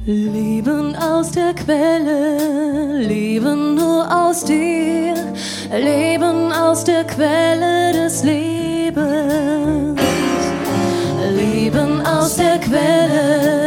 Leben aus der Quelle, Leben nur aus dir, Leben aus der Quelle des Lebens, Leben aus der Quelle.